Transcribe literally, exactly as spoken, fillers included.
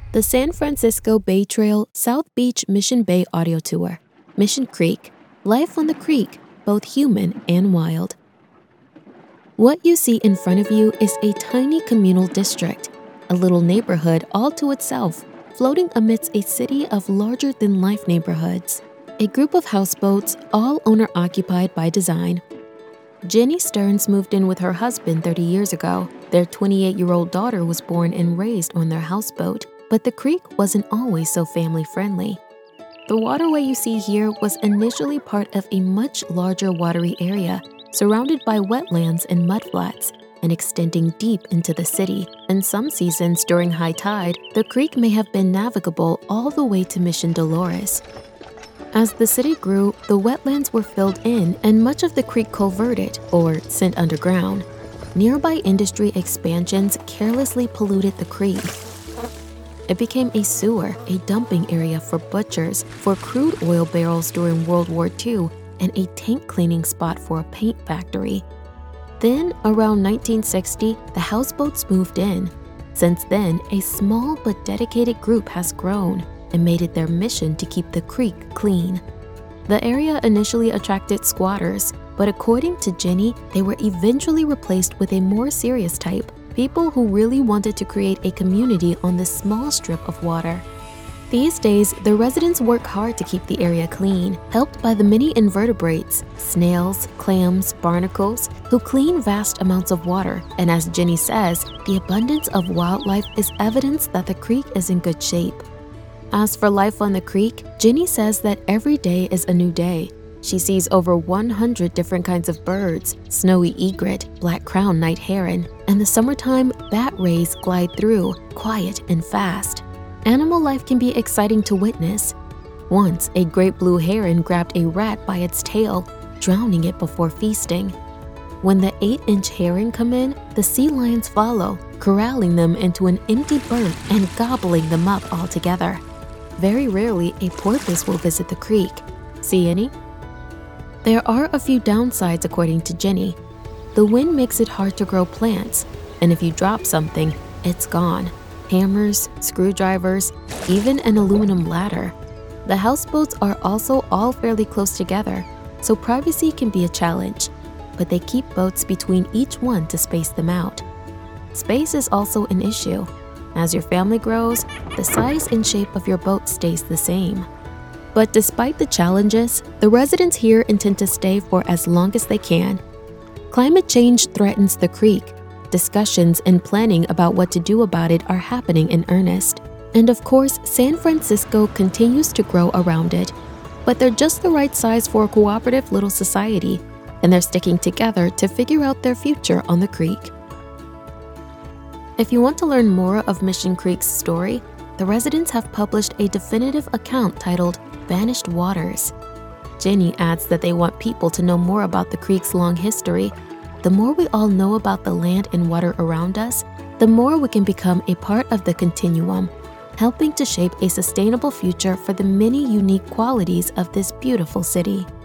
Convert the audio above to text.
The San Francisco Bay Trail South Beach Mission Bay Audio Tour. Mission Creek. Life on the Creek, both human and wild. What you see in front of you is a tiny communal district, a little neighborhood all to itself, floating amidst a city of larger-than-life neighborhoods. A group of houseboats, all owner-occupied by design. Jenny Stearns moved in with her husband thirty years ago. Their twenty-eight-year-old daughter was born and raised on their houseboat, but the creek wasn't always so family-friendly. The waterway you see here was initially part of a much larger watery area, surrounded by wetlands and mudflats, and extending deep into the city. In some seasons during high tide, the creek may have been navigable all the way to Mission Dolores. As the city grew, the wetlands were filled in and much of the creek culverted, or sent underground. Nearby industry expansions carelessly polluted the creek. It became a sewer, a dumping area for butchers, for crude oil barrels during World War Two, and a tank cleaning spot for a paint factory. Then, around nineteen sixty, the houseboats moved in. Since then, a small but dedicated group has grown and made it their mission to keep the creek clean. The area initially attracted squatters, but according to Jenny, they were eventually replaced with a more serious type, people who really wanted to create a community on this small strip of water. These days, the residents work hard to keep the area clean, helped by the many invertebrates, snails, clams, barnacles, who clean vast amounts of water. And as Jenny says, the abundance of wildlife is evidence that the creek is in good shape. As for life on the creek, Jenny says that every day is a new day. She sees over one hundred different kinds of birds, snowy egret, black-crowned night heron, and the summertime bat rays glide through, quiet and fast. Animal life can be exciting to witness. Once, a great blue heron grabbed a rat by its tail, drowning it before feasting. When the eight-inch heron come in, the sea lions follow, corralling them into an empty berth and gobbling them up altogether. Very rarely, a porpoise will visit the creek. See any? There are a few downsides according to Jenny. The wind makes it hard to grow plants, and if you drop something, it's gone. Hammers, screwdrivers, even an aluminum ladder. The houseboats are also all fairly close together, so privacy can be a challenge, but they keep boats between each one to space them out. Space is also an issue. As your family grows, the size and shape of your boat stays the same. But despite the challenges, the residents here intend to stay for as long as they can. Climate change threatens the creek. Discussions and planning about what to do about it are happening in earnest. And of course, San Francisco continues to grow around it. But they're just the right size for a cooperative little society, and they're sticking together to figure out their future on the creek. If you want to learn more of Mission Creek's story, the residents have published a definitive account titled Vanished Waters. Jenny adds that they want people to know more about the creek's long history. The more we all know about the land and water around us, the more we can become a part of the continuum, helping to shape a sustainable future for the many unique qualities of this beautiful city.